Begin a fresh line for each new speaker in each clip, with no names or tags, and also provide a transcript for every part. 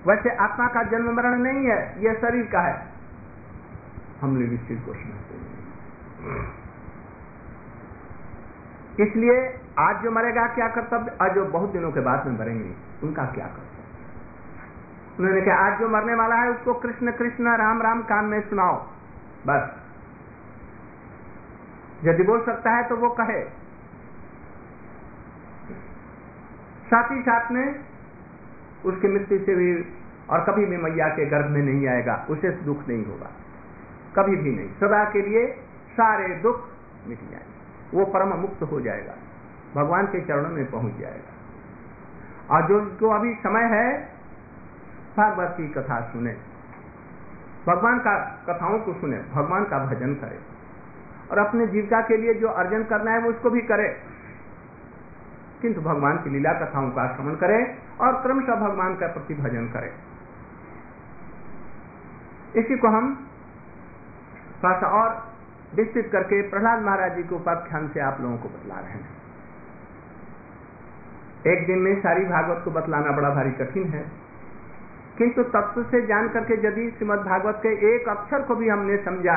वैसे आत्मा का जन्म मरण नहीं है, यह शरीर का है। हम लोग इस चीज को समझते नहीं। इसलिए आज जो मरेगा क्या कर्तव्य, आज जो बहुत दिनों के बाद में मरेंगे उनका क्या कर्तव्य। उन्होंने कहा आज जो मरने वाला है उसको कृष्ण कृष्ण राम राम कान में सुनाओ, बस। यदि बोल सकता है तो वो कहे। साथ ही साथ में उसकी मृत्यु से भी और कभी भी मैया के गर्भ में नहीं आएगा, उसे दुख नहीं होगा, कभी भी नहीं। सदा के लिए सारे दुख मिट जाएंगे, वो परम मुक्त हो जाएगा, भगवान के चरणों में पहुंच जाएगा। और जो अभी समय है भागवत की कथा सुने, भगवान का कथाओं को सुने, भगवान का भजन करे और अपने जीविका के लिए जो अर्जन करना है वो उसको भी करे, किंतु भगवान की लीला कथाओं का श्रवण करे और क्रमशः भगवान का प्रति भजन करे। इसी को हम थोड़ा सा और विस्तृत करके प्रहलाद महाराज जी के उपाख्यान से आप लोगों को बतला रहे हैं। एक दिन में सारी भागवत को बतलाना बड़ा भारी कठिन है, किंतु तत्व से जान करके यदि श्रीमद् भागवत के एक अक्षर को भी हमने समझा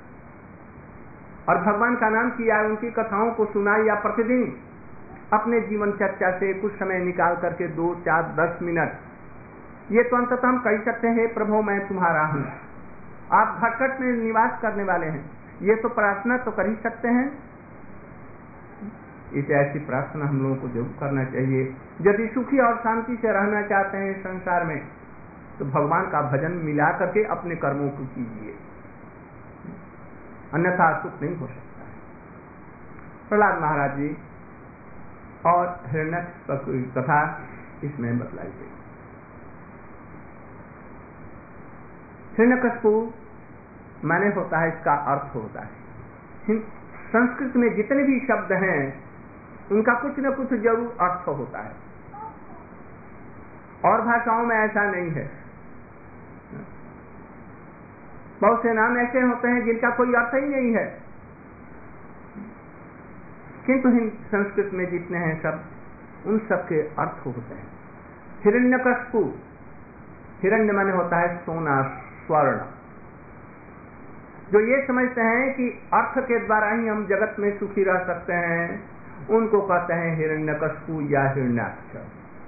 और भगवान का नाम किया, उनकी कथाओं को सुना, या प्रतिदिन अपने जीवन चर्चा से कुछ समय निकाल करके 2, 4, 10 मिनट, ये तो अंततः हम कह सकते हैं प्रभु मैं तुम्हारा हूं, आप घटघट में निवास करने वाले हैं, ये तो प्रार्थना तो कर ही सकते हैं। इसे ऐसी प्रार्थना हम लोगों को जरूर करना चाहिए। यदि सुखी और शांति से रहना चाहते हैं संसार में तो भगवान का भजन मिला करके अपने कर्मों को कीजिए, अन्यथा सुख नहीं हो सकता है। प्रहलाद महाराज जी और हिरण्यकश्यप की कथा इसमें बतलाई गई। हिरण्यकश्यप माने होता है, इसका अर्थ होता है। संस्कृत में जितने भी शब्द हैं उनका कुछ न कुछ जरूर अर्थ होता है, और भाषाओं में ऐसा नहीं है। बहुत से नाम ऐसे होते हैं जिनका कोई अर्थ ही नहीं है, किंतु संस्कृत में जितने हैं सब, उन सब के अर्थ होते हैं। हिरण्यकश्यप, हिरण्य माने होता है सोना, स्वर्ण। जो ये समझते हैं कि अर्थ के द्वारा ही हम जगत में सुखी रह सकते हैं, उनको कहते हैं हिरण्यकश्यप या हिरण्याक्ष।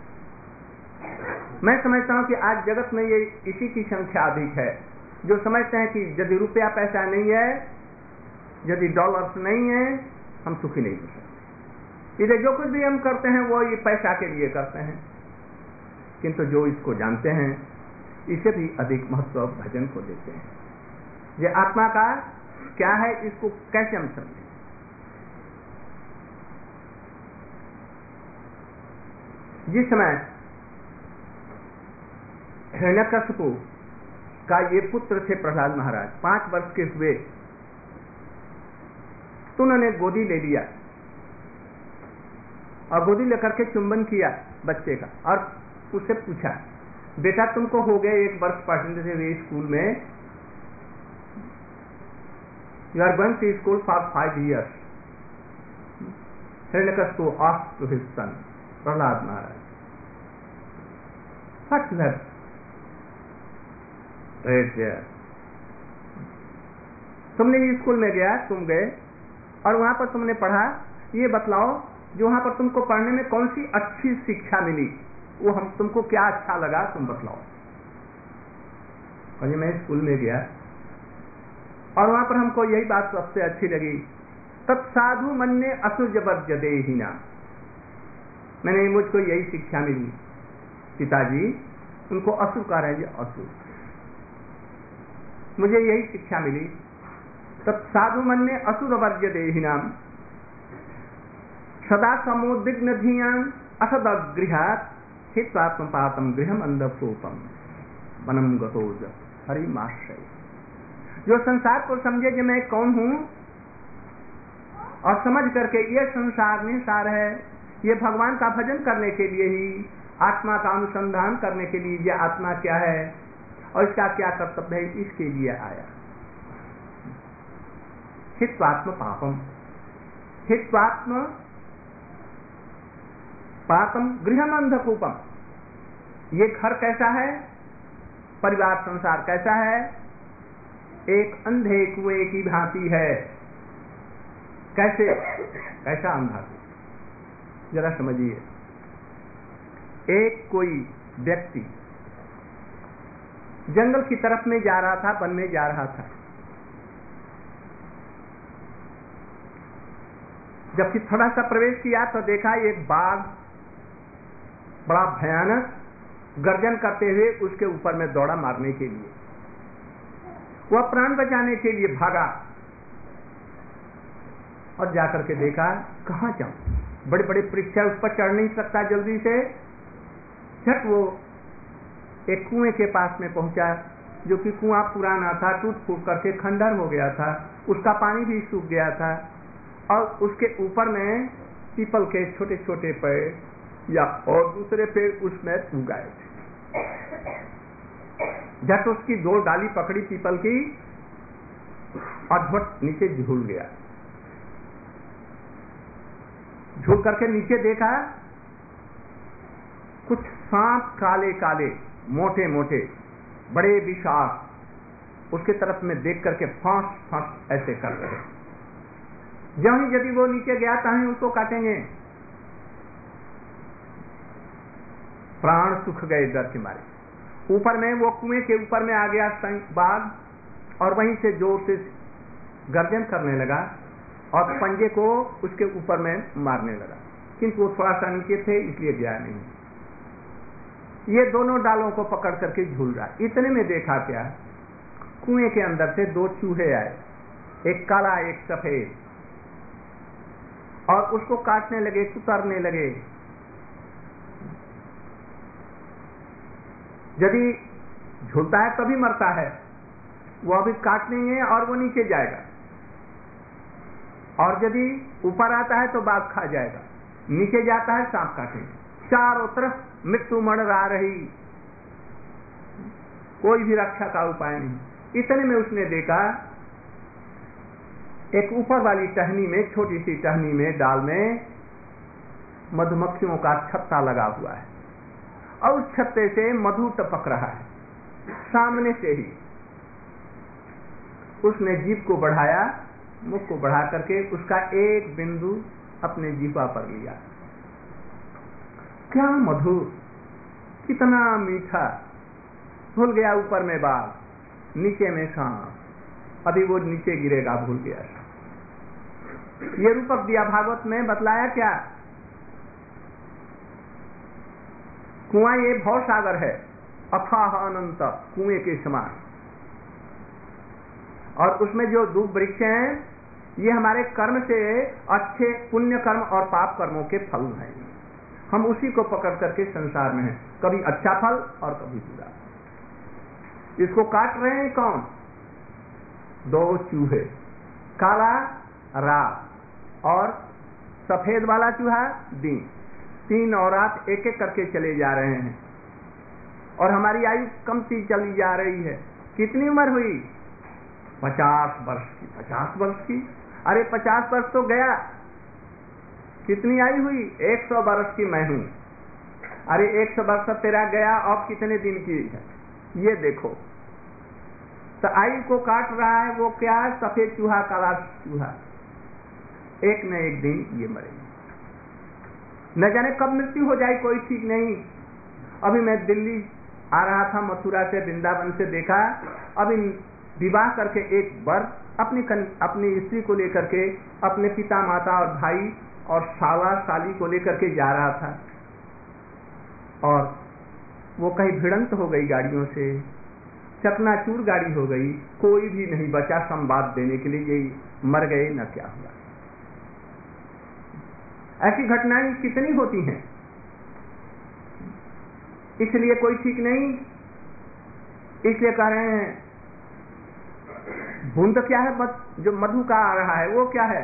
मैं समझता हूं कि आज जगत में ये इसी की संख्या अधिक है, जो समझते हैं कि यदि रुपया पैसा नहीं है, यदि डॉलर्स नहीं है, हम सुखी नहीं हो सकते। इधर जो कुछ भी हम करते हैं वो ये पैसा के लिए करते हैं, किंतु जो इसको जानते हैं इसे भी अधिक महत्व भजन को देते हैं। ये आत्मा का क्या है, इसको कैसे हम समझें। जिस समय हिरण्यकश्यप का ये पुत्र थे प्रहलाद महाराज, 5 वर्ष के हुए तो उन्होंने गोदी ले लिया और गोदी लेकर के चुंबन किया बच्चे का, और उससे पूछा बेटा तुमको हो गए 1 वर्ष पढ़ने से हुए स्कूल में, you are going to school for 5 years। Hiranyakashipu asked to his son Prahlad Maharaj, what is that right there. तुमने स्कूल में गया, तुम गए और वहां पर तुमने पढ़ा, ये बतलाओ जो वहां पर तुमको पढ़ने में कौन सी अच्छी शिक्षा मिली, वो हम तुमको क्या अच्छा लगा, तुम बतलाओ। और मैं स्कूल में गया और वहां पर हमको यही बात सबसे अच्छी लगी, तत्साधु मन्ये असुर जबरजदेहिना। मैंने मुझको यही शिक्षा मिली, पिताजी उनको असुर कह रहे हैं, असुर, मुझे यही शिक्षा मिली, तत्साधु मन्ये असुर वर्जदेहिनाम सदा समुद्विग्न धियां असदगृहात् हित्वात्मपातम गृहम अंधकोपम वनम गतोज हरिमाश्रय। जो संसार को समझे कि मैं कौन हूं और समझ करके ये संसार निसार है, ये भगवान का भजन करने के लिए ही, आत्मा का अनुसंधान करने के लिए, ये आत्मा क्या है और इसका क्या कर्तव्य है, इसके लिए आया। हित्वात्म पापम, हित्वात्म पापम गृहम अंधकूपम। ये घर कैसा है, परिवार संसार कैसा है? एक अंधे कुएं की भांति है। कैसे? कैसा अंधा? जरा समझिए। एक कोई व्यक्ति जंगल की तरफ में जा रहा था, वन में जा रहा था। जबकि थोड़ा सा प्रवेश किया तो देखा एक बाघ बड़ा भयानक गर्जन करते हुए उसके ऊपर में दौड़ा मारने के लिए। वह प्राण बचाने के लिए भागा और जाकर के देखा कहां जाऊं, बड़े बड़े वृक्ष है, उस पर चढ़ नहीं सकता जल्दी से। झट वो एक कुएं के पास में पहुंचा, जो कि कुआं पुराना था, टूट फूट करके खंडर हो गया था, उसका पानी भी सूख गया था और उसके ऊपर में पीपल के छोटे छोटे पेड़ या और दूसरे पेड़ उसमें उगाए थे। झट उसकी दो डाली पकड़ी पीपल की और झट नीचे झूल गया। झूल करके नीचे देखा कुछ सांप काले काले मोटे मोटे बड़े विशाल उसके तरफ में देख करके फांस फांस ऐसे कर रहे। ज्यों ही यदि वो नीचे गया ताहीं उसको काटेंगे। प्राण सुख गए डर के मारे। ऊपर में वो कुएं के ऊपर में आ गया बाघ और वहीं से जोर से गर्जन करने लगा और पंजे को उसके ऊपर में मारने लगा, किंतु वो थोड़ा सा नीचे थे इसलिए गया नहीं। ये दोनों डालों को पकड़ करके झूल रहा। इतने में देखा क्या, कुएं के अंदर से दो चूहे आए, एक काला एक सफेद, और उसको काटने लगे, कुतरने लगे। यदि झूलता है तभी मरता है, वो अभी काट लेंगे और वो नीचे जाएगा, और यदि ऊपर आता है तो बाघ खा जाएगा, नीचे जाता है सांप काटेंगे। चारों तरफ मृत्यु मंडरा रही, कोई भी रक्षा का उपाय नहीं। इतने में उसने देखा एक ऊपर वाली टहनी में, छोटी सी टहनी में, डाल में मधुमक्खियों का छत्ता लगा हुआ है और उस छत्ते से मधु टपक रहा है। सामने से ही उसने जीभ को बढ़ाया, मुख को बढ़ा करके उसका एक बिंदु अपने जीवा पर लिया। क्या मधुर, कितना मीठा। भूल गया ऊपर में बाघ, नीचे में सांप, अभी वो नीचे गिरेगा, भूल गया। ये रूपक दिया भागवत में बतलाया क्या, कुआं ये भव सागर है, अथाह अनंत, कुएं के समान, और उसमें जो दूब वृक्ष हैं ये हमारे कर्म से, अच्छे पुण्य कर्म और पाप कर्मों के फल हैं। हम उसी को पकड़ करके संसार में हैं, कभी अच्छा फल और कभी बुरा। इसको काट रहे हैं कौन? दो चूहे, काला रात और सफेद वाला चूहा दिन। दिन और रात एक एक करके चले जा रहे हैं और हमारी आयु कमती चली जा रही है। कितनी उम्र हुई? 50 वर्ष की। 50 वर्ष की? अरे 50 वर्ष तो गया। कितनी आयु हुई? 100 वर्ष की मैं हूं। अरे 100 वर्ष तेरा गया, अब कितने दिन की है ये देखो। तो आयु को काट रहा है वो क्या है? सफेद चूहा, काला चूहा। एक न एक दिन ये मरेंगे, न जाने कब मृत्यु हो जाए, कोई ठीक नहीं। अभी मैं दिल्ली आ रहा था, मथुरा से, वृंदावन से, देखा अभी विवाह करके एक वर अपनी स्त्री को लेकर के, अपने पिता माता और भाई और साला साली को लेकर के जा रहा था, और वो कहीं भिड़ंत हो गई गाड़ियों से, चकनाचूर गाड़ी हो गई, कोई भी नहीं बचा संवाद देने के लिए, ये मर गए न क्या हुआ। ऐसी घटनाएं कितनी होती हैं, इसलिए कोई ठीक नहीं। इसलिए कह रहे हैं बूंद क्या है, जो मधु का आ रहा है वो क्या है?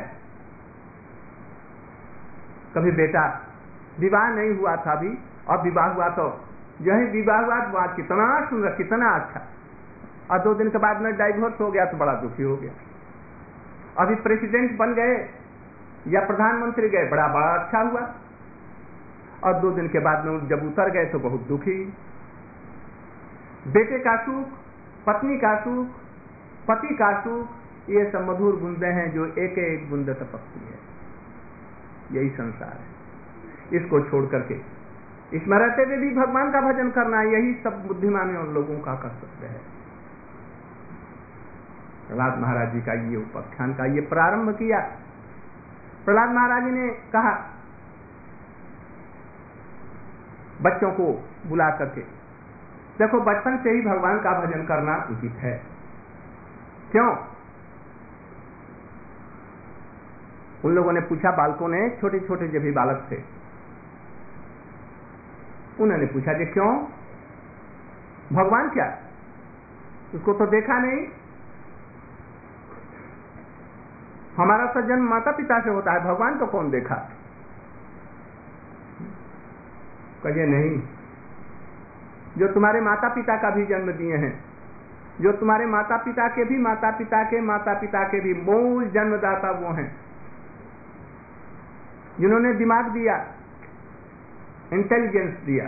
कभी बेटा विवाह नहीं हुआ था अभी, अब विवाह हुआ तो यही विवाह हुआ तो कितना सुंदर, कितना अच्छा, और 2 दिन के बाद में डाइवोर्स हो गया तो बड़ा दुखी हो गया। अभी प्रेसिडेंट बन गए या प्रधानमंत्री गए, बड़ा बड़ा अच्छा हुआ, और 2 दिन के बाद में जब उतर गए तो बहुत दुखी। बेटे का सुख, पत्नी का सुख, पति का सुख, ये सब मधुर बूंदे हैं जो एक एक बूंद टपकती है। यही संसार है। इसको छोड़ करके इसमें रहते हुए भी भगवान का भजन करना, यही सब बुद्धिमानों लोगों का कर्तव्य है। प्रहलाद महाराज जी का ये उपाख्यान का ये प्रारंभ किया। प्रहलाद महाराज जी ने कहा बच्चों को बुला करके, देखो बचपन से ही भगवान का भजन करना उचित है। क्यों? उन लोगों ने पूछा, बालकों ने, छोटे छोटे जो भी बालक थे उन्होंने पूछा कि क्यों? भगवान क्या? उसको तो देखा नहीं। हमारा तो जन्म माता पिता से होता है, भगवान तो कौन देखा? कहिए नहीं, जो तुम्हारे माता पिता का भी जन्म दिए हैं, जो तुम्हारे माता पिता के भी माता पिता के माता पिता के भी मूल जन्मदाता वो हैं, जिन्होंने दिमाग दिया, इंटेलिजेंस दिया,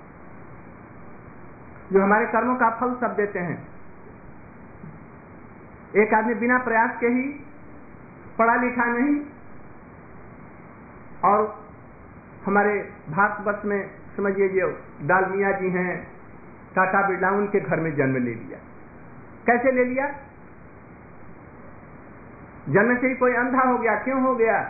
जो हमारे कर्मों का फल सब देते हैं। एक आदमी बिना प्रयास के ही पढ़ा लिखा नहीं, और हमारे भारतवर्ष में समझिए जो डालमिया जी हैं, टाटा बिरला, उनके घर में जन्म ले लिया। कैसे ले लिया? जन्म से ही कोई अंधा हो गया। क्यों हो गया?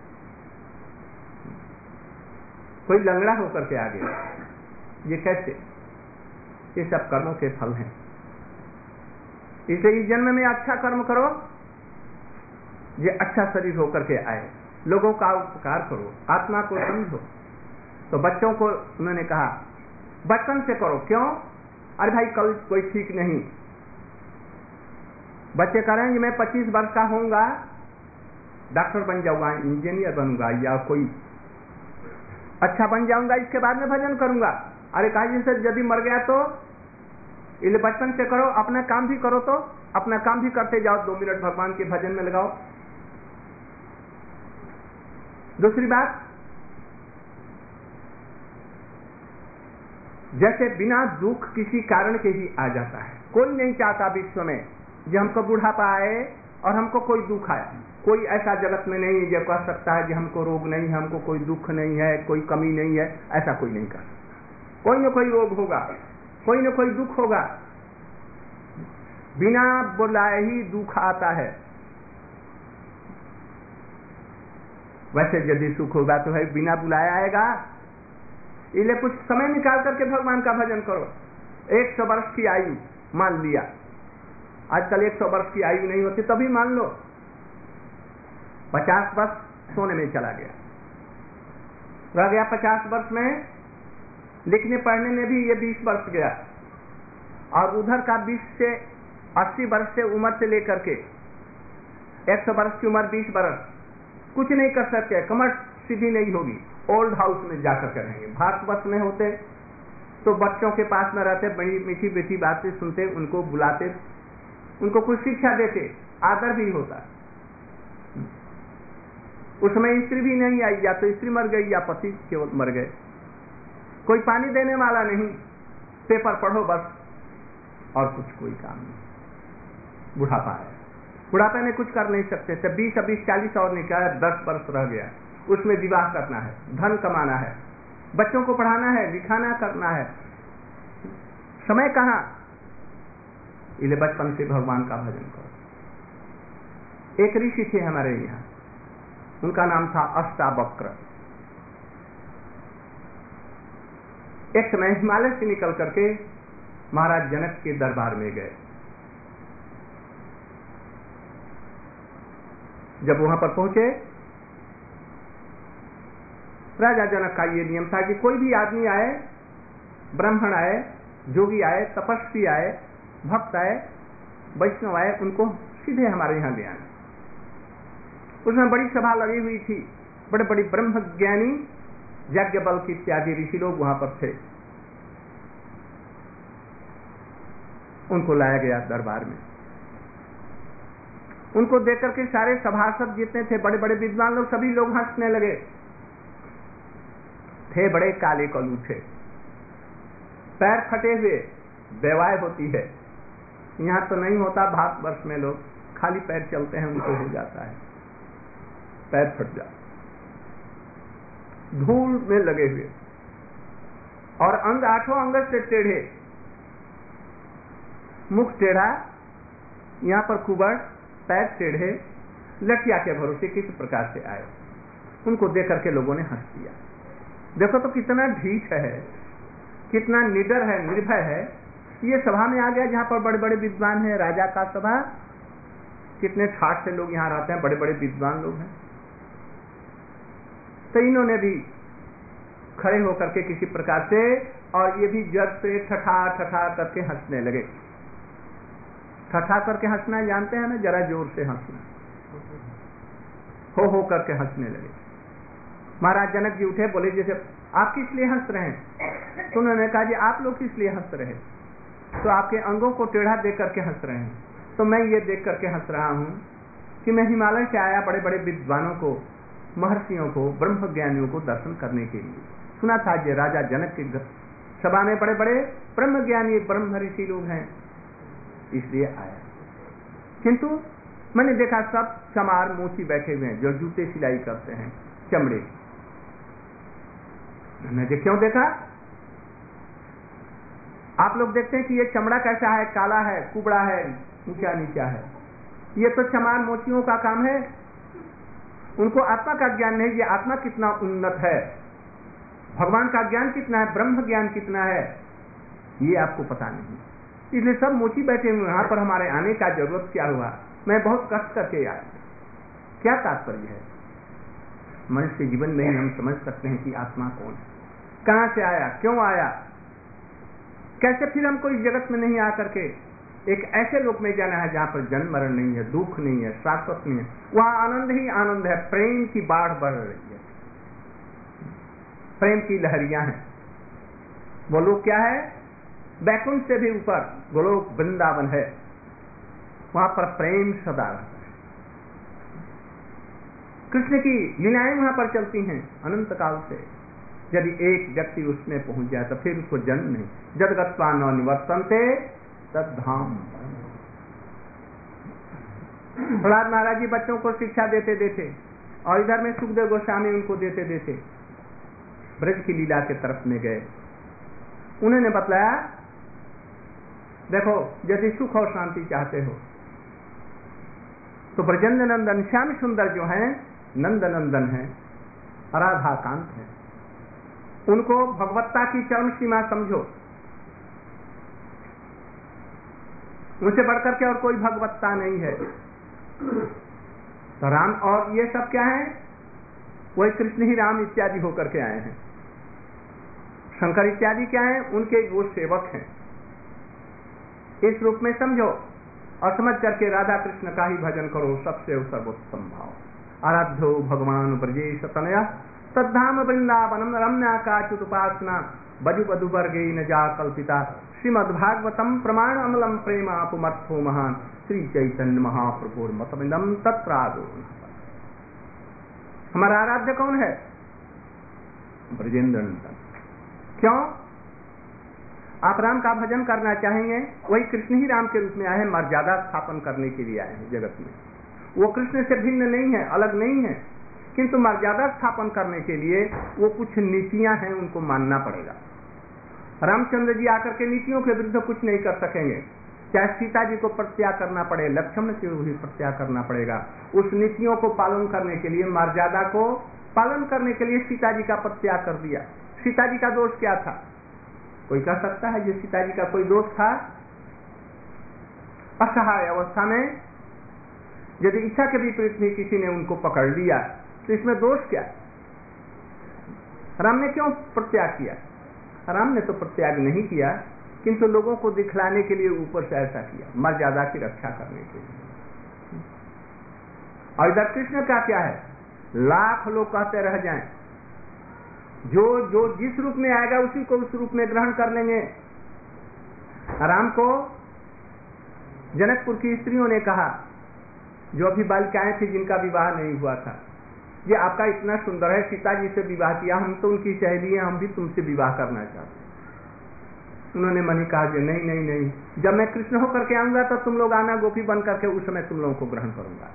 कोई लंगड़ा होकर के आ गया। ये कैसे? ये सब कर्मों के फल हैं। इसे इस जन्म में अच्छा कर्म करो, ये अच्छा शरीर होकर के आए, लोगों का उपकार करो, आत्मा को समझो। तो बच्चों को उन्होंने कहा बचपन से करो। क्यों? अरे भाई कल कोई ठीक नहीं। बच्चे कह रहे हैं कि मैं 25 वर्ष का होऊंगा, डॉक्टर बन जाऊंगा, इंजीनियर बनूंगा, या कोई अच्छा बन जाऊंगा, इसके बाद में भजन करूंगा। अरे कहा जी सर, यदि मर गया तो? इसलिए बचपन से करो, अपना काम भी करो, तो अपना काम भी करते जाओ, 2 मिनट भगवान के भजन में लगाओ। दूसरी बात, जैसे बिना दुख किसी कारण के ही आ जाता है। कोई नहीं चाहता विश्व में कि हमको बुढ़ापा आए और हमको कोई दुख आए। कोई ऐसा जगत में नहीं जो कह सकता है कि हमको रोग नहीं है, हमको कोई दुख नहीं है, कोई कमी नहीं है। ऐसा कोई नहीं कर सकता। कोई न कोई रोग होगा, कोई न कोई दुख होगा। बिना बुलाए ही दुख आता है। वैसे यदि सुख होगा तो है बिना बुलाए आएगा। इसलिए कुछ समय निकाल करके भगवान का भजन करो। 100 वर्ष की आयु मान लिया, आजकल 100 वर्ष की आयु नहीं होती, तभी मान लो 50 वर्ष सोने में चला गया, रह गया 50 वर्ष में। लिखने पढ़ने में भी ये 20 वर्ष गया, और उधर का 20 से 80 वर्ष से उम्र से लेकर के 100 वर्ष की उम्र, 20 वर्ष कुछ नहीं कर सकते, कमर सीधी नहीं होगी, ओल्ड हाउस में जाकर के रहेंगे। भारतवर्ष में होते तो बच्चों के पास में रहते, बड़ी मीठी मीठी बातें सुनते, उनको बुलाते, उनको कुछ शिक्षा देते, आदर भी होता। उस समय स्त्री भी नहीं आई, या तो स्त्री मर गई या पति केवल मर गए। कोई पानी देने वाला नहीं, पेपर पढ़ो बस, और कुछ कोई काम नहीं। बुढ़ापा है, बुढ़ापे में कुछ कर नहीं सकते थे। 20 40 और निकाला, 10 वर्ष रह गया, उसमें विवाह करना है, धन कमाना है, बच्चों को पढ़ाना है, लिखाना करना है, समय कहाँ? इसलिए बचपन से भगवान का भजन करो। एक ऋषि थे हमारे यहाँ, उनका नाम था अष्टावक्र। एक समय हिमालय से निकल करके महाराज जनक के दरबार में गए। जब वहां पर पहुंचे, राजा जनक का ये नियम था कि कोई भी आदमी आए, ब्राह्मण आए, जोगी आए, तपस्वी आए, भक्त आए, वैष्णव आए, उनको सीधे हमारे यहां ले आना। उसमें बड़ी सभा लगी हुई थी, बड़े बड़े ब्रह्मज्ञानी, याज्ञवल्क्य इत्यादि ऋषि लोग वहां पर थे। उनको लाया गया दरबार में। उनको देख करके सारे सभासद जितने थे, बड़े बड़े विद्वान लोग, सभी लोग हंसने लगे। थे बड़े काले कलू थे, पैर फटे हुए, बेवाय होती है। यहाँ तो नहीं होता, भारतवर्ष में लोग खाली पैर चलते हैं, उनको हो जाता है, पैर फट जाता, धूल में लगे हुए, और अंग आठों अंग से टेढ़े, मुख टेढ़ा, यहाँ पर कुबड़, पैर टेढ़े, लठिया के भरोसे किस प्रकार से आए। उनको देख करके लोगों ने हंस दिया। देखो तो कितना ढीठ है, कितना निडर है, निर्भय है। ये सभा में आ गया जहां पर बड़े बड़े विद्वान हैं, राजा का सभा, कितने ठाठ से लोग यहाँ रहते हैं, बड़े बड़े विद्वान लोग हैं। तो इन्होंने भी खड़े होकर के किसी प्रकार से, और ये भी जग से ठठा ठठा करके हंसने लगे। ठठा करके हंसना जानते हैं ना, जरा जोर से हंसना, हो करके हंसने लगे। महाराज जनक जी उठे, बोले जैसे आप किस लिए हंस रहे हैं? तो उन्होंने कहा जी आप लोग किस लिए हंस रहे हैं? तो आपके अंगों को टेढ़ा देख करके हंस रहे हैं। तो मैं ये देख करके हंस रहा हूं कि मैं हिमालय से आया बड़े बड़े विद्वानों को, महर्षियों को, ब्रह्म ज्ञानियों को दर्शन करने के लिए। सुना था ये राजा जनक की सभा में बड़े बड़े ब्रह्म ज्ञानी, ब्रह्म ऋषि लोग हैं, इसलिए आया। किंतु मैंने देखा सब चमार मोची बैठे हुए हैं, जो जूते सिलाई करते हैं चमड़े। मैंने क्यों देखा? आप लोग देखते हैं कि ये चमड़ा कैसा है, काला है, कुबड़ा है, ऊंचा नीचा है। ये तो चमार मोचियों का काम है, उनको आत्मा का ज्ञान नहीं। ये आत्मा कितना उन्नत है, भगवान का ज्ञान कितना है, ब्रह्म ज्ञान कितना है, ये आपको पता नहीं। इसलिए सब मोची बैठे हुए। यहाँ पर हमारे आने का जरूरत क्या हुआ? मैं बहुत कष्ट करके आया। क्या तात्पर्य है? मनुष्य जीवन में ही हम समझ सकते हैं कि आत्मा कौन है, कहां से आया, क्यों आया, कैसे फिर हमको इस जगत में नहीं आकर के एक ऐसे लोक में जाना है जहां पर जन्म मरण नहीं है, दुख नहीं है, शाश्वत नहीं है, वहां आनंद ही आनंद है, प्रेम की बाढ़ बढ़ रही है, प्रेम की लहरियां हैं। वो लोग क्या है? बैकुंठ से भी ऊपर गोलोक वृंदावन है, वहां पर प्रेम सदा रहता है। कृष्ण की लीलाएं वहां पर चलती हैं अनंत काल से। यदि एक व्यक्ति उसमें पहुंच जाए तो फिर उसको जन्म नहीं। जदगत्वा न निवर्तन्ते तद्धाम। प्रहलाद महाराज जी बच्चों को शिक्षा देते देते, और इधर में सुखदेव गोस्वामी उनको देते देते ब्रज की लीला के तरफ में गए। उन्होंने बतलाया, देखो यदि सुख और शांति चाहते हो तो ब्रजेंद्र नंदन श्याम सुंदर जो हैं, नंद नंदन है, राधा कांत है, उनको भगवत्ता की चरम सीमा समझो। उनसे बढ़कर के और कोई भगवत्ता नहीं है। तो राम और ये सब क्या है? वही कृष्ण ही राम इत्यादि होकर के आए हैं। शंकर इत्यादि क्या है? उनके वो सेवक हैं। इस रूप में समझो, और समझ करके राधा कृष्ण का ही भजन करो, सबसे सर्वोत्तम भाव। आराध्यो भगवान ब्रजेश तनया तद्धाम वृंदावनम रम्याकाच्युत उपासना बजु बधु वर्गे न जा कल्पिता श्रीमद्भागवतम प्रमाण अमलम प्रेमापुमर्थो महान श्री चैतन्य महाप्रभुर मतमिदम तत्रादो। हमारा आराध्य कौन है? ब्रजेंद्र नंदन। क्यों? आप राम का भजन करना चाहेंगे, वही कृष्ण ही राम के रूप में आए हैं, मर्यादा स्थापन करने के लिए आए हैं जगत में। वो कृष्ण से भिन्न नहीं है, अलग नहीं है, किंतु मर्यादा स्थापन करने के लिए वो कुछ नीतियां हैं, उनको मानना पड़ेगा। रामचंद्र जी आकर के नीतियों के विरुद्ध कुछ नहीं कर सकेंगे। चाहे सीता जी को प्रत्याग करना पड़े, लक्ष्मण को भी प्रत्याग करना पड़ेगा। उस नीतियों को पालन करने के लिए, मर्यादा को पालन करने के लिए सीता जी का प्रत्याग कर दिया। सीता जी का दोष क्या था? कोई कह सकता है ये सीता जी का कोई दोष था? असहाय अवस्था में यदि इच्छा के विपरीत भी किसी ने उनको पकड़ लिया तो इसमें दोष क्या? राम ने क्यों प्रत्याग किया? राम ने तो प्रत्याग नहीं किया, किंतु लोगों को दिखलाने के लिए ऊपर से ऐसा किया, मर्यादा की रक्षा करने के लिए। और इधर कृष्ण का क्या है? लाख लोग कहते रह जाएं, जो जो जिस रूप में आएगा उसी को उस रूप में ग्रहण कर लेंगे। राम को जनकपुर की स्त्रियों ने कहा, जो अभी बालिकाएं थी जिनका विवाह नहीं हुआ था, ये आपका इतना सुंदर है, सीता जी से विवाह किया, हम तो उनकी सहेली हैं, हम भी तुमसे विवाह करना चाहते हैं। उन्होंने मन ही कहा कि नहीं नहीं नहीं, जब मैं कृष्ण होकर के आऊंगा तो तुम लोग आना गोपी बन करके, उस समय तुम लोगों को ग्रहण करूंगा।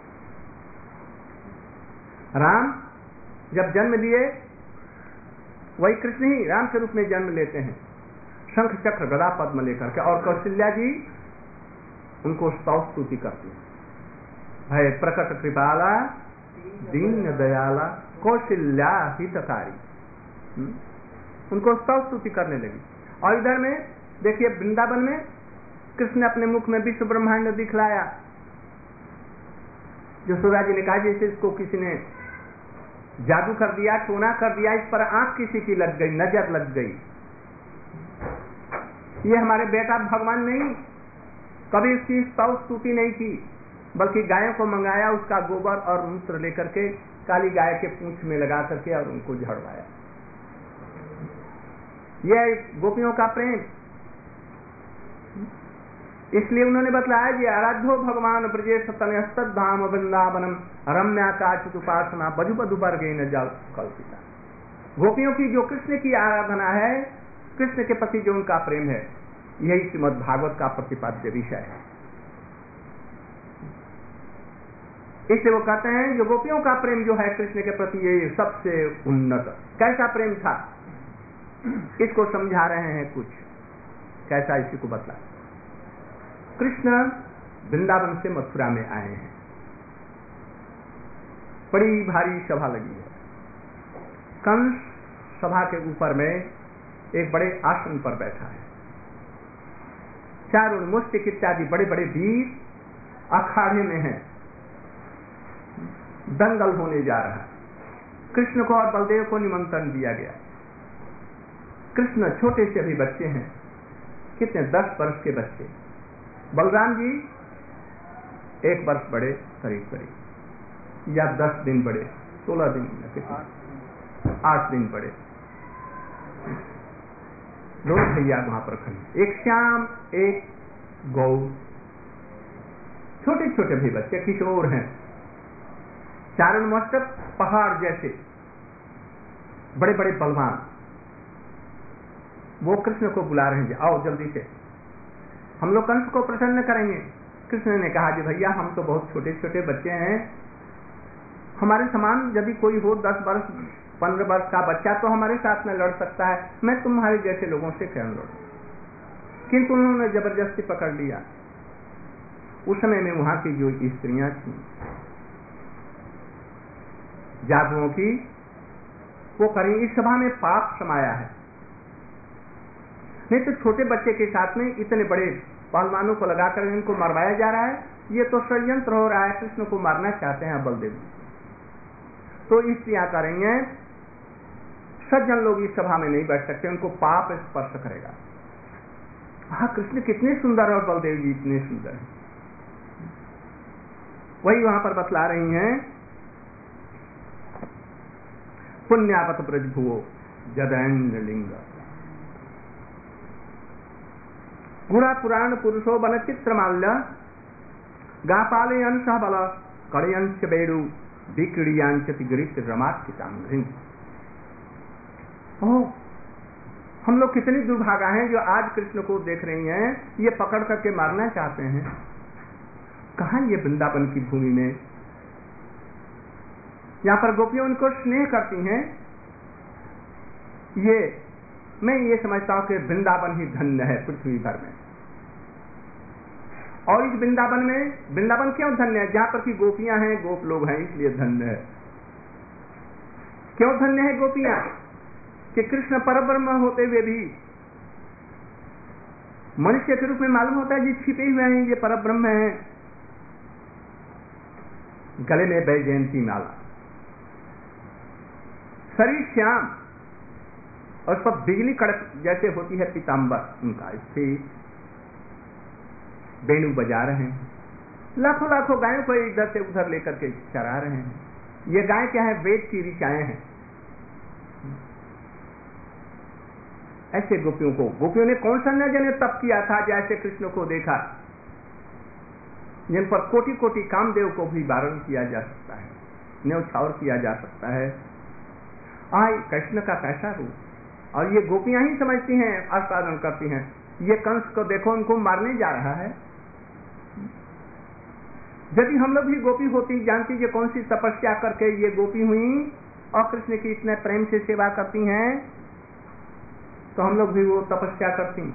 राम जब जन्म लिए, वही कृष्ण ही राम के रूप में जन्म लेते हैं, शंख चक्र गदा पद्म लेकर के, और कौशल्या जी उनको स्तुति करती है, भय प्रकट कृपाला दीन दयाला कौशल्या हितकारी, उनको स्तुति करने लगी। और इधर में देखिए वृंदावन में कृष्ण ने अपने मुख में विश्व ब्रह्मांड दिखलाया। यशोदा जी ने कहा जैसे इसको किसी ने जादू कर दिया, टोना कर दिया, इस पर आंख किसी की लग गई, नजर लग गई। ये हमारे बेटा भगवान नहीं, कभी उसकी स्तुति नहीं की, बल्कि गायों को मंगाया, उसका गोबर और मूत्र लेकर के काली गाय के पूंछ में लगा करके और उनको झड़वाया। यह गोपियों का प्रेम। इसलिए उन्होंने बतलाया कि आराध्यो भगवान ब्रजेश तनयस्तद धाम वृंदावनम रम्याकाचित उपासना बधु बधु वर्गेन जल कल्पिता। गोपियों की जो कृष्ण की आराधना है, कृष्ण के प्रति जो उनका प्रेम है, यही श्रीमद् भागवत का प्रतिपाद्य विषय है। इसलिए वो कहते हैं जो गोपियों का प्रेम जो है कृष्ण के प्रति, ये सबसे उन्नत। कैसा प्रेम था इसको समझा रहे हैं कुछ, कैसा इसी को बतला। कृष्ण वृंदावन से मथुरा में आए हैं, बड़ी भारी सभा लगी है। कंस सभा के ऊपर में एक बड़े आसन पर बैठा है, चारों मुष्टिक इत्यादि बड़े बड़े वीर अखाड़े में हैं, दंगल होने जा रहा है। कृष्ण को और बलदेव को निमंत्रण दिया गया। कृष्ण छोटे से अभी बच्चे हैं, कितने 10 वर्ष के बच्चे। बलराम जी 1 वर्ष बड़े करीब करीब, या 10 दिन बड़े, 16 दिन, 8 दिन बड़े। दोनों भैया वहां पर खड़े, एक श्याम एक गौ, छोटे छोटे भी बच्चे, किशोर हैं, चारों मस्तक पहाड़ जैसे बड़े बड़े बलवान। वो कृष्ण को बुला रहे हैं, आओ जल्दी से हम लोग कंस को प्रसन्न करेंगे। कृष्ण ने कहा कि भैया हम तो बहुत छोटे छोटे बच्चे हैं, हमारे समान यदि कोई हो 10 वर्ष 15 वर्ष का बच्चा तो हमारे साथ में लड़ सकता है, मैं तुम्हारे जैसे लोगों से क्यों लड़ूं। किंतु उन्होंने जबरदस्ती पकड़ लिया। उस समय में वहां की जो स्त्रियां थी जादुओं की, वो करें, इस सभा में पाप समाया है। नहीं तो छोटे बच्चे के साथ में इतने बड़े पहलवानों को लगाकर इनको मरवाया जा रहा है, ये तो षड्यंत्र हो रहा है, कृष्ण को मारना चाहते हैं बलदेव। तो स्त्रियां करेंगे, सज्जन लोग इस सभा में नहीं बैठ सकते, उनको पाप स्पर्श करेगा। हाँ, कृष्ण कितने सुंदर और बलदेव जी इतने सुंदर हैं। वही वहां पर बतला रही हैं, पुण्यावत ब्रजभुवो जदैन्द्र लिंग गुणा पुराण पुरुषो बल चित्रमाल्य गापालयन सह बल कड़यंच बेड़ु विक्रियांचति गिरित रमाचितांग्री। हम लोग कितनी दुर्भागा हैं जो आज कृष्ण को देख रही हैं, ये पकड़ करके मारना चाहते हैं। कहां ये वृंदावन की भूमि में, यहां पर गोपियों उनको स्नेह करती हैं। ये मैं ये समझता हूं कि वृंदावन ही धन्य है पृथ्वी भर में। और इस वृंदावन में, वृंदावन क्यों धन्य है? जहां पर की गोपियां हैं, गोप लोग हैं, इसलिए धन्य है। क्यों धन्य है गोपियां? कि कृष्ण परब्रह्म होते हुए भी मनुष्य के रूप में मालूम होता है जी छिपे हुए हैं, ये परब्रह्म है। गले में वैजयंती माला, शरीर श्याम और सब बिजली कड़क जैसे होती है पीताम्बर उनका, इससे वेणु बजा रहे हैं, लाखों लाखों गायों को इधर से उधर लेकर के चरा रहे हैं। ये गाय क्या है? वेद की ऋचाएं हैं। ऐसे गोपियों ने कौन सा न जाने तप किया था, जैसे कृष्ण को देखा, जिन पर कोटि कोटि कामदेव को भी वारण किया जा सकता है, न्यौछावर किया जा सकता है। कृष्ण का कैसा रूप, और ये गोपियां ही समझती हैं, आस्वादन करती हैं। ये कंस को देखो, उनको मारने जा रहा है। यदि हम लोग भी गोपी होती, जानती ये कौन सी तपस्या करके ये गोपी हुई और कृष्ण की इतने प्रेम से सेवा करती हैं, तो हम लोग भी वो तपस्या करती।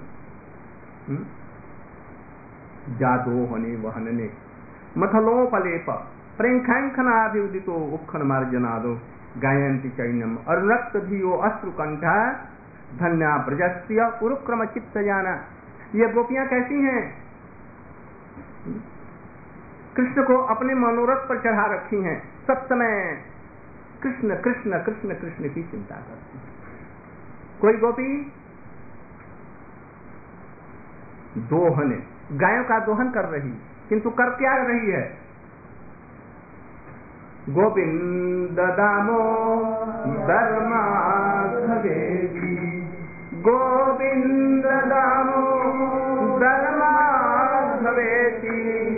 जादो हने वहनने मथलोपलेप प्रेंखनाभिउदितो उखन मार्जनादो गायंती चैनम अरुणक्त धियो अश्रुकंठा धन्या ब्रजस्य उरुक्रम चित्त जाना। ये गोपियां कैसी हैं? कृष्ण को अपने मनोरथ पर चढ़ा रखी हैं, सब समय कृष्ण कृष्ण कृष्ण कृष्ण की चिंता करती हैं। कोई गोपी दोहन, गायों का दोहन कर रही, किंतु कर क्या रही है? गोविंद दामो धर्माधवेति, गोविंद दामो धर्माधवेति,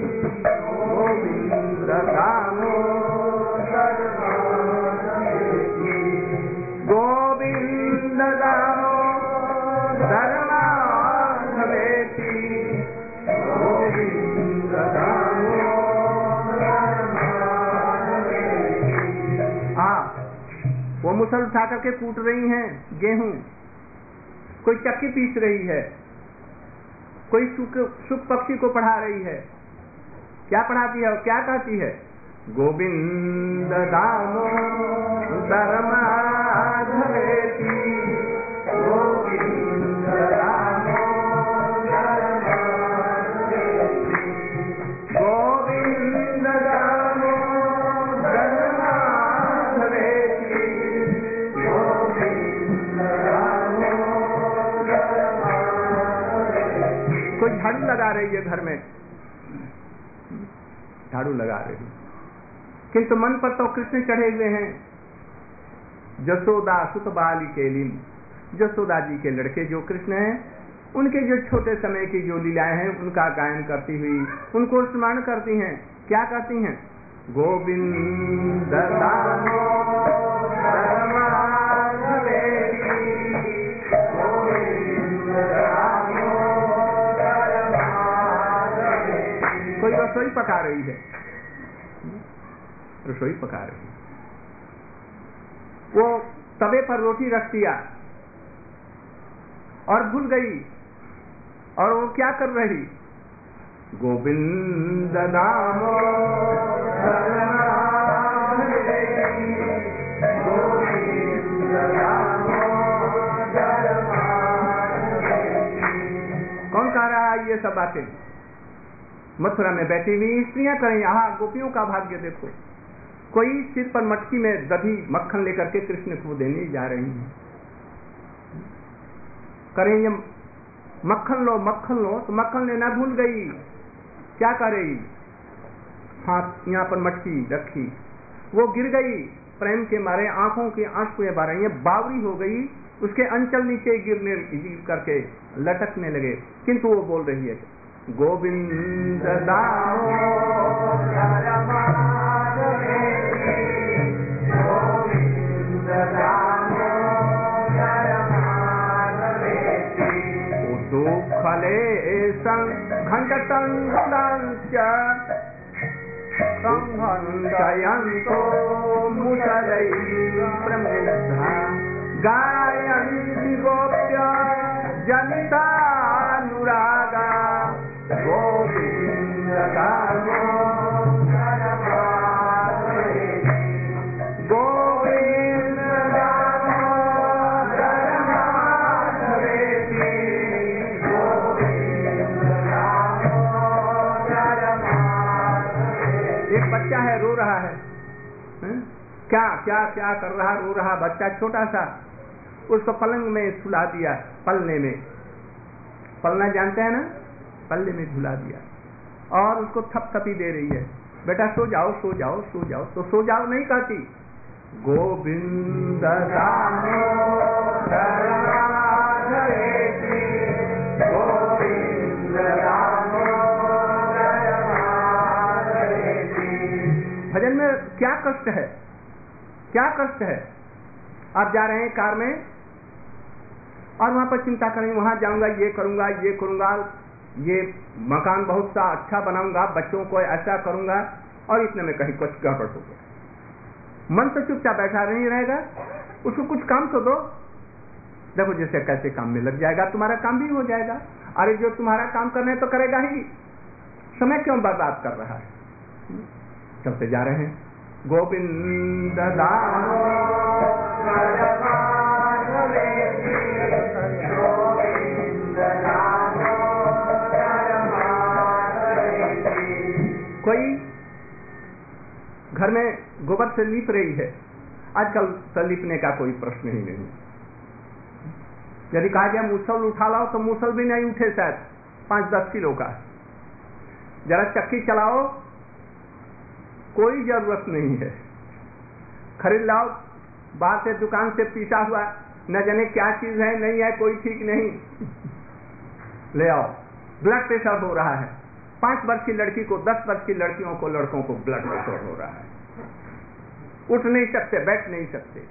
गोविंद दामो धर्माधवेति, गोविंद दामो धर्माधवेति, गोविंद दामो वो मुसल उठा करके कूट रही हैं गेहूं, कोई चक्की पीस रही है, कोई सुख पक्षी को पढ़ा रही है। क्या पढ़ाती है और क्या कहती है? गोविंद दामो धर्माधवेति, गोविंद दामो धर्माधवेति, गोविंद दामो धर्माधवेति, गोविंद दामो धर्माधवेति। कोई झाड़ू लगा रही है घर में, झाड़ू लगा रही, किंतु मन पर तो कृष्ण चढ़े हुए हैं। जसोदा सुत बाली के लीन, जसोदा जी के लड़के जो कृष्ण हैं, उनके जो छोटे समय की जो लीलाएं हैं उनका गायन करती हुई उनको स्मरण करती हैं। क्या कहती हैं? गोविंद दामो धर्माधवेति, गोविंद दामो धर्माधवेति। कोई रसोई पका रही है, रसोई पका रही, वो तवे पर रोटी रख दिया और भूल गई, और वो क्या कर रही? गोविंद दामो धर्माधवेति, गोविंद दामो धर्माधवेति। कौन कह रहा है ये सब बातें? मथुरा में बैठी हुई स्त्रियां करें। यहाँ गोपियों का भाग्य देखो, कोई सिर पर मटकी में दही मक्खन लेकर के कृष्ण को देने जा रही हैं। करें ये मक्खन लो मक्खन लो, तो मक्खन लेना भूल गई। क्या करेगी? हाथ यहाँ पर मटकी रखी, वो गिर गई, प्रेम के मारे आंखों के आंसू बह रही है, बावरी हो गई, उसके अंचल नीचे गिर करके लटकने लगे। किंतु वो बोल रही है गोविंद दामो धर्माधवेति, गोविंद दामो धर्माधवेति, दुःखले घण्टतण्डुलाञ्च संहन्तयन्तो मुसलैः प्रमुग्धा, गायन्ति गोप्य जनितानुरागा, गोविंद दामो धर्माधवेति, गोविंद दामो धर्माधवेति, गोविंद दामो धर्माधवेति। एक बच्चा है, रो रहा है। क्या क्या क्या कर रहा? रो रहा बच्चा, छोटा सा, उसको पलंग में सुला दिया, पलने में, पलना जानते हैं ना, पल्ले में झुला दिया और उसको थपथपी दे रही है, बेटा सो जाओ सो जाओ सो जाओ। तो सो जाओ नहीं कहती, गोविंद दामो धर्माधवेति, गोविंद दामो धर्माधवेति। भजन में क्या कष्ट है, क्या कष्ट है? आप जा रहे हैं कार में, और वहां पर चिंता करेंगे, वहां जाऊंगा, ये करूंगा, ये मकान बहुत सा अच्छा बनाऊंगा, बच्चों को ऐसा करूंगा, और इतने में कहीं कुछ गड़बड़ हो गया। मन तो चुपचाप बैठा नहीं रहेगा, उसको कुछ काम तो दो। देखो जैसे कैसे काम में लग जाएगा, तुम्हारा काम भी हो जाएगा। अरे जो तुम्हारा काम करने तो करेगा ही, समय क्यों बर्बाद कर रहा है? चलते जा रहे हैं। गोविंद कोई घर में गोबर से लीप रही है, आजकल से लीपने का कोई प्रश्न ही नहीं। यदि कहा जाए मूसल उठा लाओ तो मूसल भी नहीं उठे, शायद 5-10 किलो का। जरा चक्की चलाओ, कोई जरूरत नहीं है। खरीद लाओ बाहर से, दुकान से पीसा हुआ, न जाने क्या चीज है, नहीं है, कोई ठीक नहीं, ले आओ। ब्लड प्रेशर हो रहा है, 5 वर्ष की लड़की को, 10 वर्ष की लड़कियों को, लड़कों को ब्लड प्रेशर हो रहा है, उठ नहीं सकते, बैठ नहीं सकते।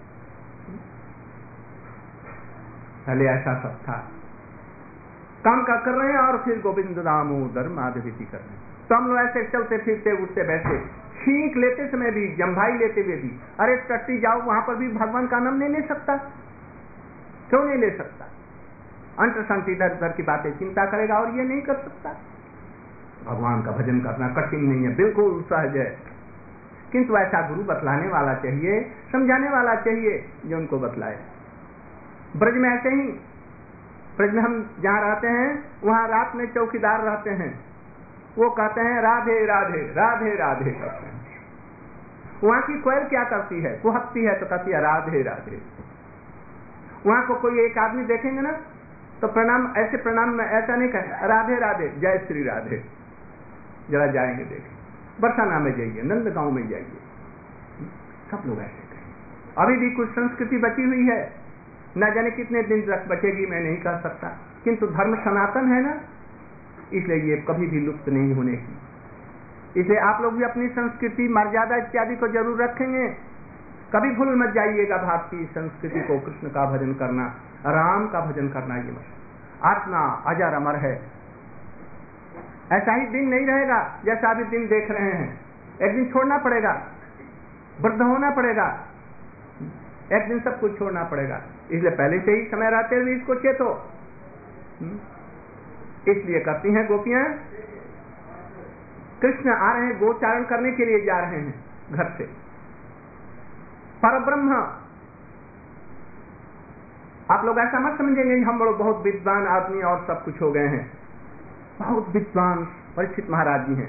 पहले ऐसा सब था। काम का कर रहे हैं और फिर गोविंद दामोदर माधवेति कर रहे हैं। तो हम लोग ऐसे चलते फिरते, उठते बैठते, छींक लेते समय भी, जम्भाई लेते हुए भी, अरे टट्टी जाओ, वहां पर भी भगवान का नाम नहीं ले सकता? क्यों नहीं ले सकता? अंत संत इधर उधर की बातें चिंता करेगा और ये नहीं कर सकता। भगवान का भजन करना कठिन नहीं है, बिल्कुल सहज है। किंतु ऐसा गुरु बतलाने वाला चाहिए, समझाने वाला चाहिए, जो उनको बतलाए। ब्रज में ऐसे ही, ब्रज में हम जहाँ रहते हैं वहाँ रात में चौकीदार रहते हैं, वो कहते हैं राधे राधे राधे राधे करते हैं। वहां की कोयल क्या करती है? वो हंसती है तो कहती है राधे राधे। वहां को कोई एक आदमी देखेंगे ना तो प्रणाम, ऐसे प्रणाम में ऐसा नहीं कहें राधे राधे जय श्री राधे। जरा जाएंगे देखें, बरसाना में जाइए, नंदगांव में जाइए, सब लोग ऐसे कहें। अभी भी कुछ संस्कृति बची हुई है, न जाने कितने दिन तक बचेगी मैं नहीं कह सकता, किंतु धर्म सनातन है ना, इसलिए ये कभी भी लुप्त नहीं होने की। इसलिए आप लोग भी अपनी संस्कृति, मर्यादा इत्यादि को जरूर रखेंगे। कभी भूल मत जाइएगा भारतीय संस्कृति को, कृष्ण का भजन करना, राम का भजन करना। ये मत, आत्मा अजर अमर है। ऐसा ही दिन नहीं रहेगा जैसा अभी दिन देख रहे हैं। एक दिन छोड़ना पड़ेगा, वृद्ध होना पड़ेगा, एक दिन सब कुछ छोड़ना पड़ेगा। इसलिए पहले से ही समय रहते हुए इसको चेतो। इसलिए करती हैं गोपियां, कृष्ण आ रहे हैं, गोचारण करने के लिए जा रहे हैं घर से। परब्रह्म, आप लोग ऐसा मत समझेंगे हम लोग बहुत विद्वान आदमी और सब कुछ हो गए हैं। बहुत विद्वान परीक्षित महाराज जी हैं,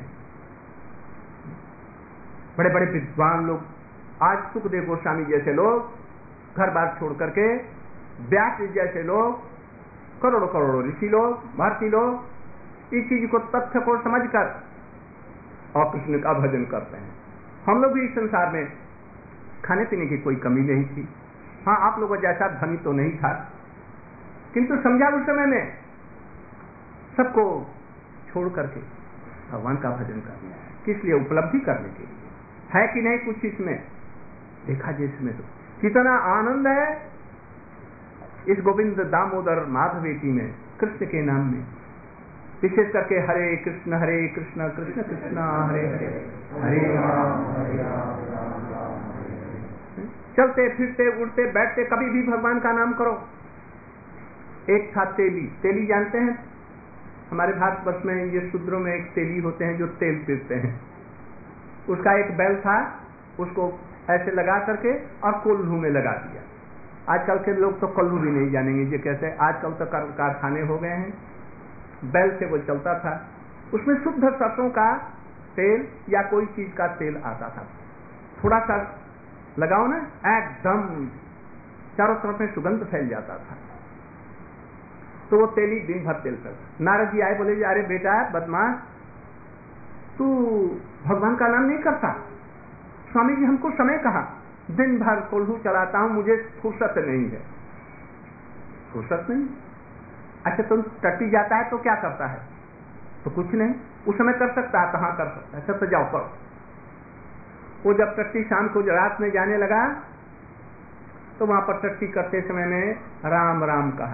बड़े बड़े विद्वान लोग। आज सुखदेव गोस्वामी जैसे लोग घर बार छोड़ करके, व्यास जैसे लोग, करोड़ों करोड़ों ऋषि लोग, भारतीय लोग इस चीज को, तथ्य को समझकर और कृष्ण का भजन करते हैं। हम लोग भी इस संसार में खाने पीने की कोई कमी नहीं थी। हाँ, आप लोगों जैसा धनी तो नहीं था, किंतु समझा उस समय में सबको छोड़ करके भगवान का भजन करना है। किस लिए? उपलब्धि करने के लिए। है कि नहीं कुछ इसमें? देखा जिसमें तो कितना आनंद है इस गोविंद दामोदर माधवेति में, कृष्ण के नाम में। विशेष करके हरे कृष्ण कृष्ण कृष्ण हरे हरे, हरे राम राम। चलते फिरते, उठते बैठते, कभी भी भगवान का नाम करो। एक था तेली। तेली जानते हैं? हमारे भारतवर्ष में ये शूद्रों में एक तेली होते हैं जो तेल पीते हैं। उसका एक बैल था, उसको ऐसे लगा करके और कोल्हू में लगा दिया। आजकल के लोग तो कोल्हू भी नहीं जानेंगे ये कैसे। आजकल तो कारखाने हो गए हैं। बैल से वो चलता था, उसमें शुद्ध सरसों का तेल या कोई चीज का तेल आता था। थोड़ा सा लगाओ ना, एकदम चारों तरफ में सुगंध फैल जाता था। तो वो तेली दिन भर तेल कर। नारद जी आए, बोले अरे बेटा बदमाश, तू भगवान का नाम नहीं करता? स्वामी जी हमको समय कहा, दिन भर कोल्हू चलाता हूं, मुझे फुर्सत नहीं है। फुर्सत नहीं? अच्छा तुम टट्टी जाता है तो क्या करता है? तो कुछ नहीं, उस समय कर सकता है, कहाँ कर सकता है? अच्छा तो जाओ करो। वो जब टट्टी शाम को रात में जाने लगा तो वहां पर टट्टी करते समय में राम राम कहा।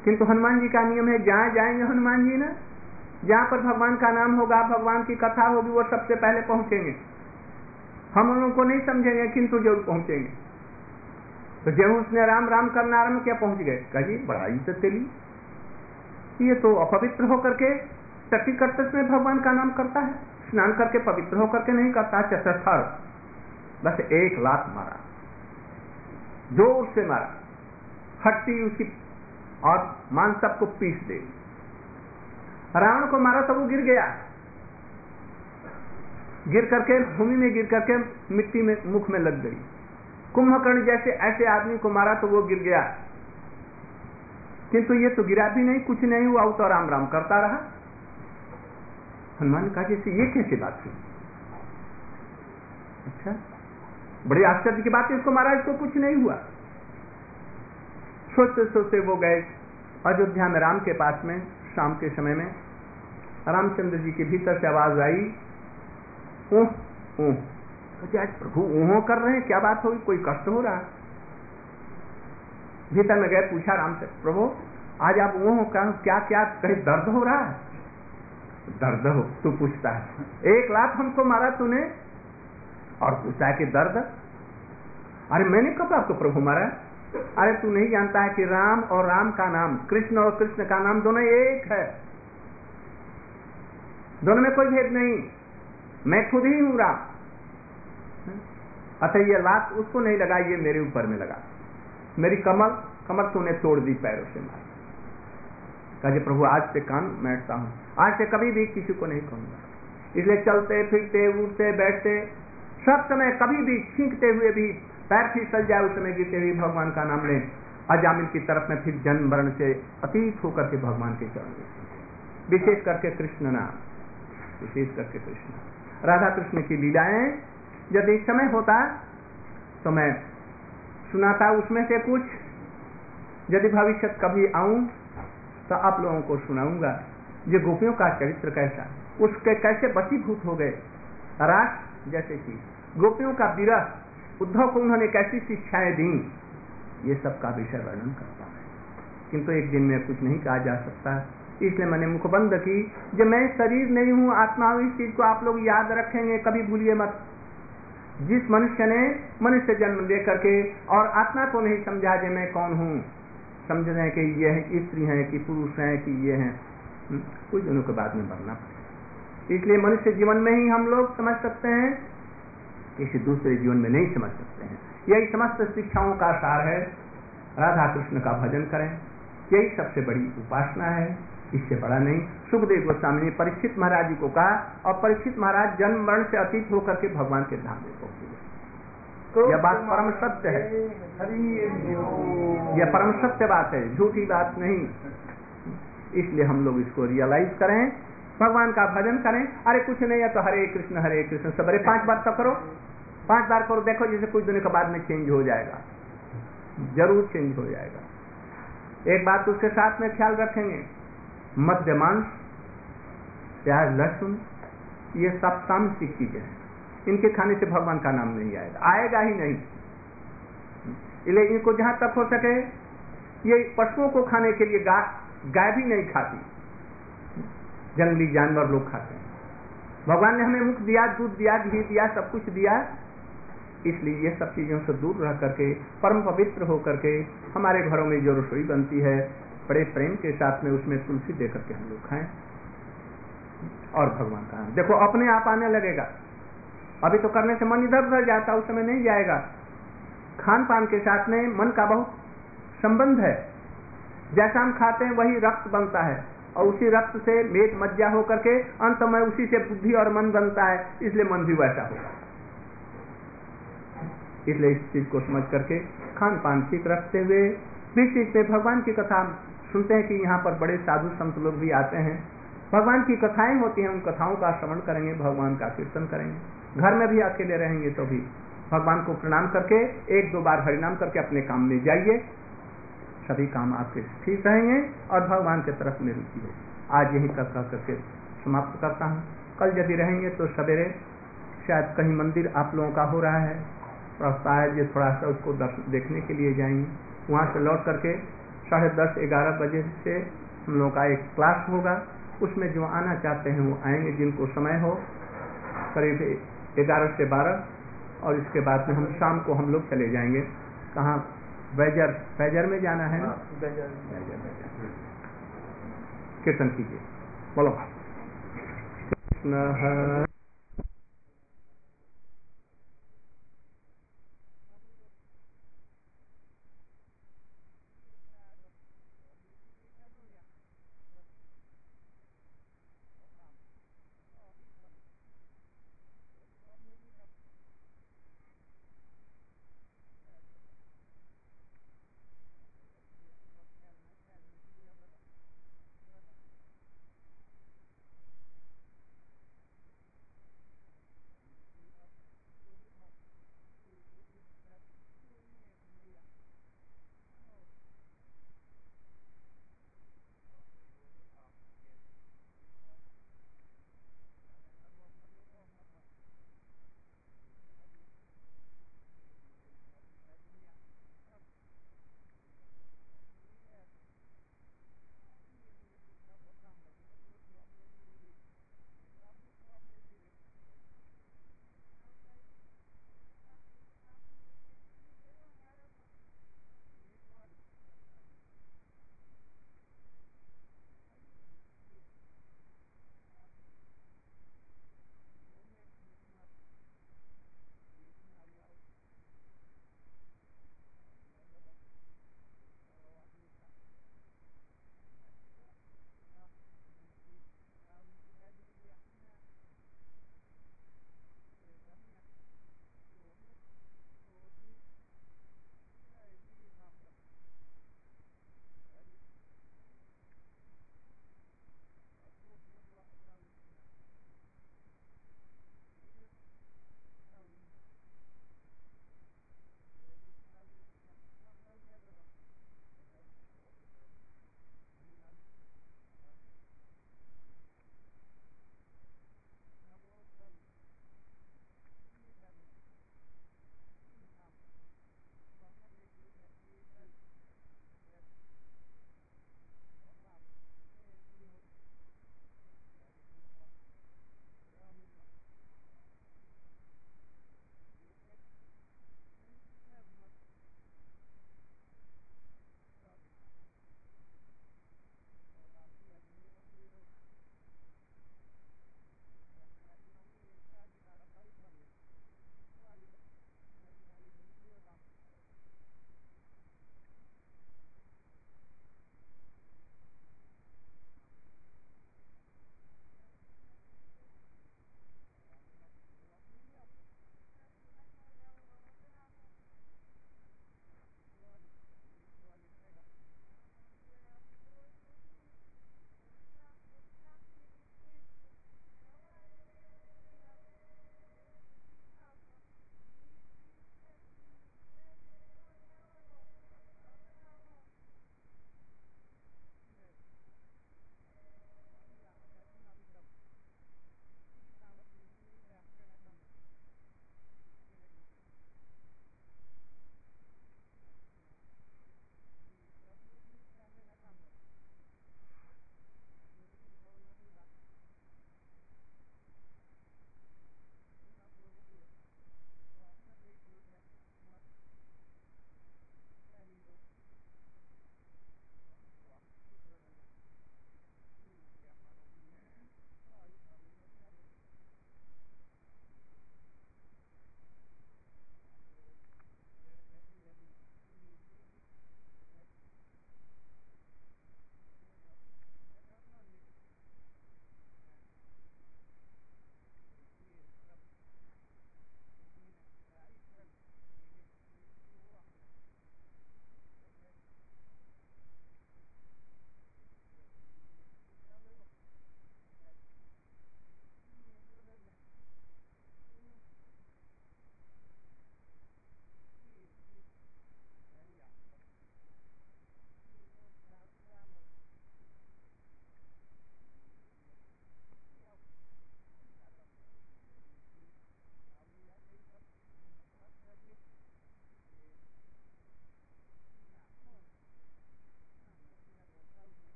किंतु हनुमान जी का नियम है, जहां जाएंगे हनुमान जी ना, जहां पर भगवान का नाम होगा, भगवान की कथा होगी, वो सबसे पहले पहुंचेंगे। हम उनको नहीं समझेंगे किंतु जरूर पहुंचेंगे। तो जब उसने राम राम करना आरम्भ किया, पहुंच गए। कहा जी बड़ा ही तो तेली, ये तो अपवित्र होकर के टट्टी कर्तव्य में भगवान का नाम करता है, स्नान करके पवित्र होकर के नहीं करता। चतुर्थर बस एक लात मारा, जोर से मारा, हड्डी उसकी और मांस सबको पीस दे। रावण को मारा तो वो गिर गया, गिर करके भूमि में गिर करके मिट्टी में मुख में लग गई। कुंभकर्ण जैसे ऐसे आदमी को मारा तो वो गिर गया, किंतु ये तो गिरा भी नहीं, कुछ नहीं हुआ, वो तो राम राम करता रहा। हनुमान कहा जैसे ये कैसी बात हुई? अच्छा, बड़ी आश्चर्य की बात है, इसको मारा, इसको कुछ नहीं हुआ। सोचते सोचते वो गए अयोध्या में राम के पास में। शाम के समय में रामचंद्र जी के भीतर से आवाज आई, ऊह ऊह। आज प्रभु ऊह कर रहे हैं, क्या बात होगी, कोई कष्ट हो रहा? भीतर में गए, पूछा राम से, प्रभु आज आप ऊह क्या क्या, कहीं दर्द हो रहा है? दर्द हो? तू पूछता है, एक लात हमको मारा तूने और पूछता है कि दर्द? अरे मैंने कब आपको प्रभु मारा? अरे तू नहीं जानता है कि राम और राम का नाम, कृष्ण और कृष्ण का नाम दोनों एक है, दोनों में कोई भेद नहीं, मैं खुद ही हूं राम। अतः ये लात उसको नहीं लगा, ये मेरे ऊपर में लगा, मेरी कमर तूने तोड़ दी पैरों से मार। कहा प्रभु आज से कान बैठता हूं, आज से कभी भी किसी को नहीं कहूंगा। इसलिए चलते फिरते उठते बैठते सब समय, कभी भी छींकते हुए भी, पैर फिसल जाए उस समय गिरते हुए भगवान का नाम लें। अजामिल की तरफ में फिर जन्म मरण से अतीत होकर के भगवान के चरण में, विशेष करके कृष्ण नाम, विशेष करके कृष्ण, राधा कृष्ण की लीलाएं यदि समय होता तो मैं सुनाता उसमें से कुछ, यदि भविष्य कभी आऊं तो आप लोगों को सुनाऊंगा। ये गोपियों का चरित्र कैसा, उसके कैसे वशीभूत हो गए, रास जैसे कि गोपियों का विरह, उद्धव को उन्होंने कैसी शिक्षाएं दी, ये सब का विषय वर्णन करता है। किंतु एक दिन में कुछ नहीं कहा जा सकता, इसलिए मैंने मुख बंद की। जब मैं शरीर नहीं हूं, आत्मा हूं, इस चीज को आप लोग याद रखेंगे, कभी भूलिए मत। जिस मनुष्य ने मनुष्य जन्म लेकर के और आत्मा को नहीं समझा कि मैं कौन हूं, समझ रहे हैं कि ये है स्त्री है कि पुरुष है कि ये है, कुछ दिनों के बाद में मरना पड़ेगा। इसलिए मनुष्य जीवन में ही हम लोग समझ सकते हैं, किसी दूसरे जीवन में नहीं समझ सकते हैं। यही समस्त शिक्षाओं का सार है। राधा कृष्ण का भजन करें, यही सबसे बड़ी उपासना है, इससे बड़ा नहीं। सुखदेव गोस्वामी ने परीक्षित महाराज जी को कहा, और परीक्षित महाराज जन्म मरण से अतीत होकर के भगवान के धाम में पहुंचे। यह बात परम सत्य है, यह परम सत्य बात है, झूठी बात नहीं। इसलिए हम लोग इसको रियलाइज करें, भगवान का भजन करें। अरे कुछ नहीं है तो हरे कृष्ण सबरे 5 बार तो करो, 5 बार करो, देखो जैसे कुछ दिनों के बाद में चेंज हो जाएगा, जरूर चेंज हो जाएगा। एक बात उसके साथ में ख्याल रखेंगे, मद्य मांस प्याज लहसुन ये सब तामसिक चीजें हैं, इनके खाने से भगवान का नाम नहीं आएगा, आएगा ही नहीं। इसलिए इनको जहां तक हो सके, ये पशुओं को खाने के लिए गाय भी नहीं खाती, जंगली जानवर लोग खाते हैं। भगवान ने हमें मुख दिया, दूध दिया, घी दिया, सब कुछ दिया, इसलिए ये सब चीजों से दूर रह करके, परम पवित्र होकर के हमारे घरों में जो रसोई बनती है, बड़े प्रेम के साथ में उसमें तुलसी दे करके हम लोग खाएं और भगवान का देखो अपने आप आने लगेगा। अभी तो करने से मन इधर उधर जाता, उस समय नहीं जाएगा। खान पान के साथ में मन का बहुत संबंध है, जैसा हम खाते हैं वही रक्त बनता है, और उसी रक्त से मेद मज्जा होकर के अंत में उसी से बुद्धि और मन बनता है, इसलिए मन भी वैसा होगा। इसलिए इस चीज को समझ करके खान पान ठीक रखते हुए, बीच बीच में भगवान की कथा सुनते हैं कि यहाँ पर बड़े साधु संत लोग भी आते हैं, भगवान की कथाएं होती हैं, उन कथाओं का श्रवण करेंगे, भगवान का कीर्तन करेंगे। घर में भी अकेले रहेंगे तो भी भगवान को प्रणाम करके 1-2 बार हरिनाम करके अपने काम में जाइए, सभी काम आपके ठीक रहेंगे और भगवान की तरफ में रुचि है। आज यही करके समाप्त करता हूँ। कल यदि रहेंगे तो सवेरे शायद कहीं मंदिर आप लोगों का हो रहा है, रास्ता है जो थोड़ा सा उसको देखने के लिए जाएंगे, वहाँ से लौट करके 10:30-11 बजे से हम लोग का एक क्लास होगा, उसमें जो आना चाहते हैं वो आएंगे, जिनको समय हो, करीब 11 से 12, और इसके बाद में हम शाम को हम लोग चले जाएंगे। कहाँ? बैजर में जाना है ना? बैजर कीर्तन कीजिए, बोलो।